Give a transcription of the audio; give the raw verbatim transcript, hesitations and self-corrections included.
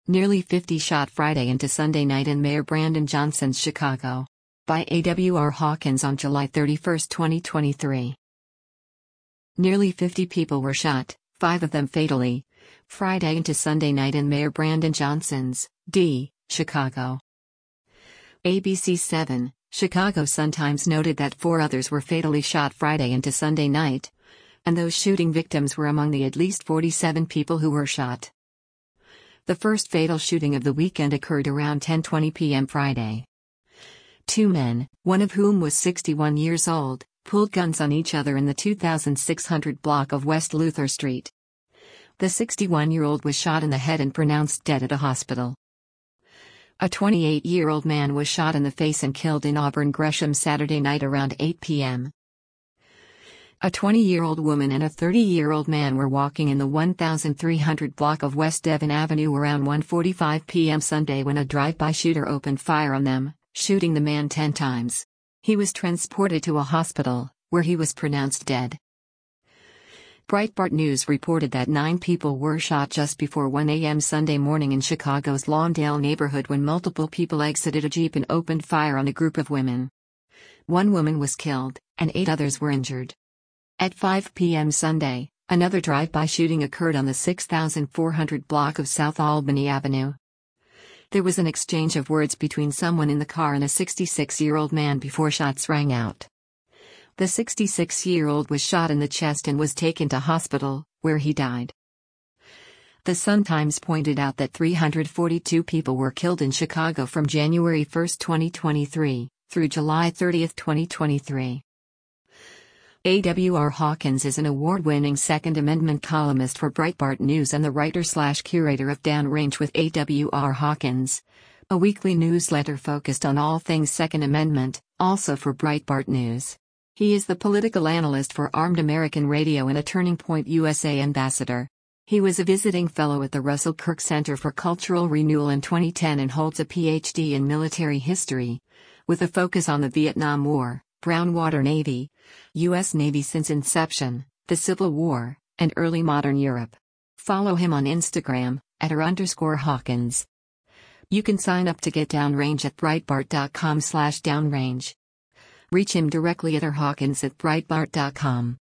Nearly fifty shot Friday into Sunday night in Mayor Brandon Johnson's Chicago. By A W R Hawkins on July thirty-first, twenty twenty-three. Nearly fifty people were shot, five of them fatally, Friday into Sunday night in Mayor Brandon Johnson's, D, Chicago. A B C seven, Chicago Sun-Times noted that four others were fatally shot Friday into Sunday night, and those shooting victims were among the at least forty-seven people who were shot. The first fatal shooting of the weekend occurred around ten twenty p m Friday. Two men, one of whom was sixty-one years old, pulled guns on each other in the two thousand six hundred block of West Luther Street. The sixty-one-year-old was shot in the head and pronounced dead at a hospital. A twenty-eight-year-old man was shot in the face and killed in Auburn Gresham Saturday night around eight p m A twenty-year-old woman and a thirty-year-old man were walking in the one thousand three hundred block of West Devon Avenue around one forty-five p m Sunday when a drive-by shooter opened fire on them, shooting the man ten times. He was transported to a hospital, where he was pronounced dead. Breitbart News reported that nine people were shot just before one a m Sunday morning in Chicago's Lawndale neighborhood when multiple people exited a Jeep and opened fire on a group of women. One woman was killed, and eight others were injured. At five p m Sunday, another drive-by shooting occurred on the six thousand four hundred block of South Albany Avenue. There was an exchange of words between someone in the car and a sixty-six-year-old man before shots rang out. The sixty-six-year-old was shot in the chest and was taken to hospital, where he died. The Sun-Times pointed out that three hundred forty-two people were killed in Chicago from January first, twenty twenty-three, through July thirtieth, twenty twenty-three. A W R Hawkins is an award-winning Second Amendment columnist for Breitbart News and the writer-slash-curator of Downrange with A W R Hawkins, a weekly newsletter focused on all things Second Amendment, also for Breitbart News. He is the political analyst for Armed American Radio and a Turning Point U S A ambassador. He was a visiting fellow at the Russell Kirk Center for Cultural Renewal in twenty ten and holds a P H D in military history, with a focus on the Vietnam War, Brown Water Navy, U S Navy since inception, the Civil War, and early modern Europe. Follow him on Instagram, at r underscore Hawkins. You can sign up to get Downrange at breitbart dot com slash downrange. Reach him directly at r hawkins at breitbart dot com.